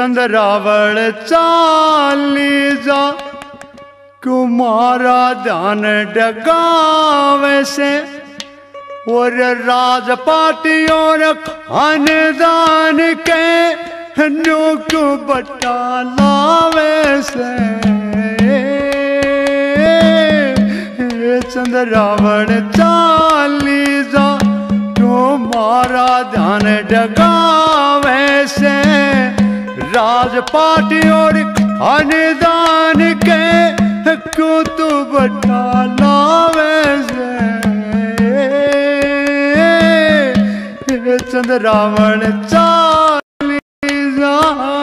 चंद्रावल चाली जा कुमारा ध्यान डगावे से और राजपाटी और खानदान के नुक बटा लावे से चंद्रावल चाली जा तुम्हारा ध्यान डगावे से राजपाटी और खानदान के कुतु बटा लावे से चंद्रावल चाली जा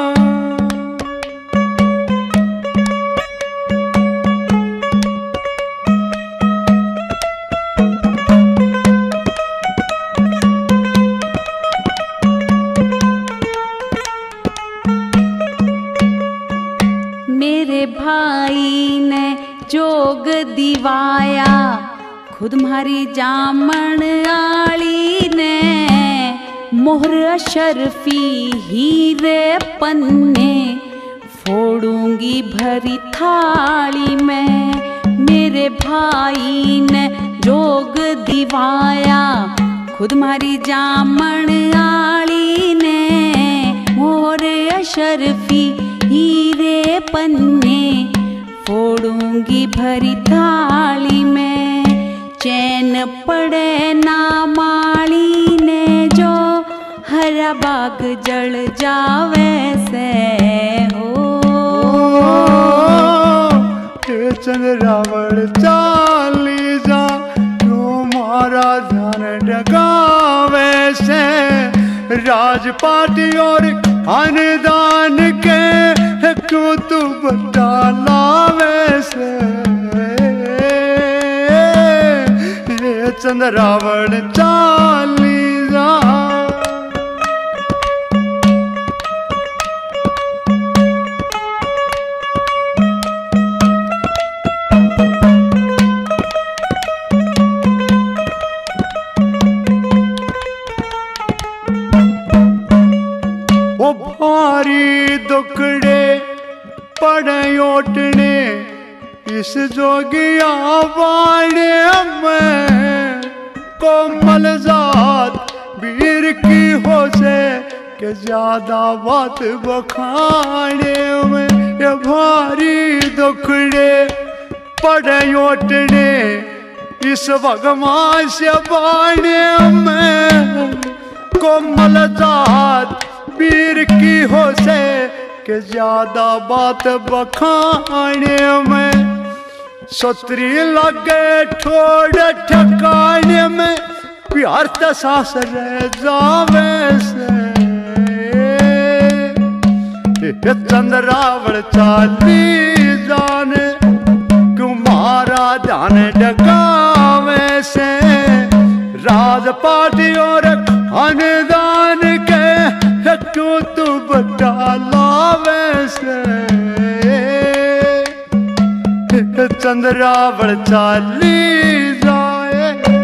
मेरे भाई ने जोग दिवाया खुद मारी जामन आली ने मोहर अशरफी हीरे पन्ने फोड़ूंगी भरी थाली में। मेरे भाई ने जोग दिवाया खुद मारी जामन आली ने मोहर अशरफी हीरे पन्ने फोड़ूंगी भरी थाली में। चैन पड़े ना माली ने जो हरा बाग जल जावे से हो। चंद्रावल चाली जा तुम्हारा ध्यान डगावे से राजपाटी और खानदान के कुतु बटा लावे से चंद्रावल चाली जा वो भारी दुखड़े पड़े ओटने इस जोगिया वाणे में कोमल जात वीर की हो से के ज्यादा बात बखाने में। ये भारी दुखड़े पड़े ओटने इस भगवान से बाणे में कोमल जात वीर की हो से के ज्यादा बात बखाने में। सत्री लगे ठोड़ ठकाने में प्यार तसास रह जावे से चंद्रावल चाली जाने कुमारा ध्यान डगावे से राजपाटी और खानदान के कुतु बटा लावे से चंद्रावल चाली जाए।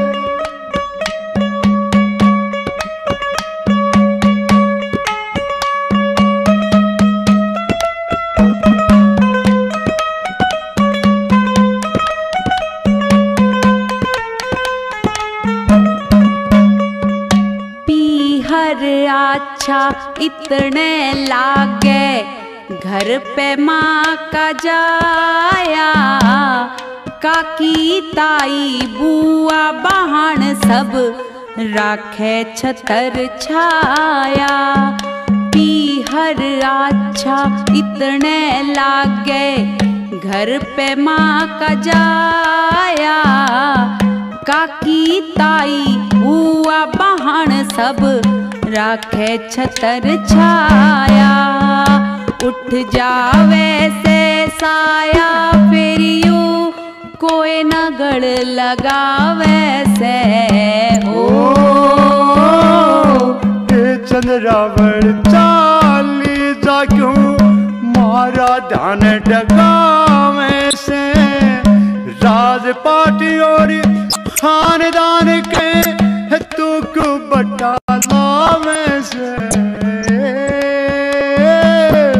अच्छा इतने लागे घर पे माँ का जाया काकी ताई बुआ बहन सब राखे छतर छाया। पीहर अच्छा इतने लागे घर पे माँ का जाया काकी ताई बुआ बहन सब राखे छतर छाया। उठ जावे से साया फिर यूं कोई न गड़ लगावे से हो। चंद्रावल चाली जा क्यों मारा ध्यान डगावे से राजपाटी और खानदान के तुक बटा लावे से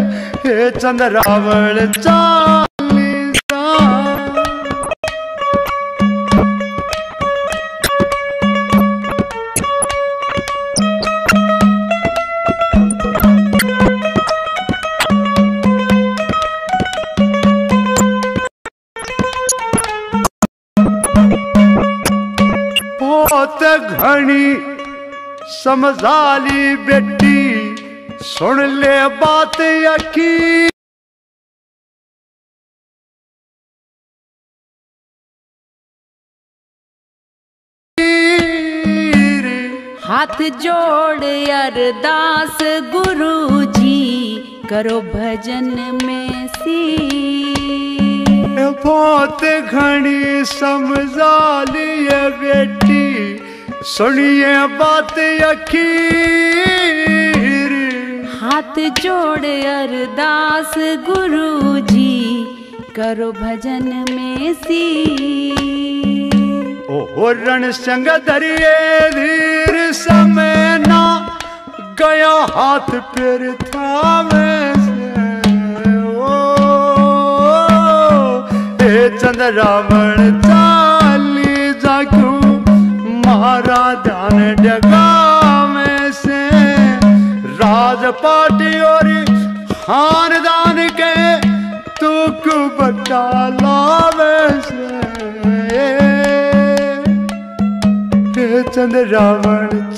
चंद्रावल चालीसा। बहुत घनी समझाली बेटी सुन ले बात यकी। हाथ जोड़ अरदास गुरु जी करो भजन में सी। बहुत घनी समझाली बेटी सुनिए बात यकीर। हाथ जोड़ अरदास गुरु जी करो भजन में सी। ओ रण संग धरिए धीर समय ना गया हाथ पैर थामे से। ओ चंद्रावल चाली जागू मारा ध्यान डगा में से। राजपाटी और खानदान के तुक बटाला में से। चंद्रावल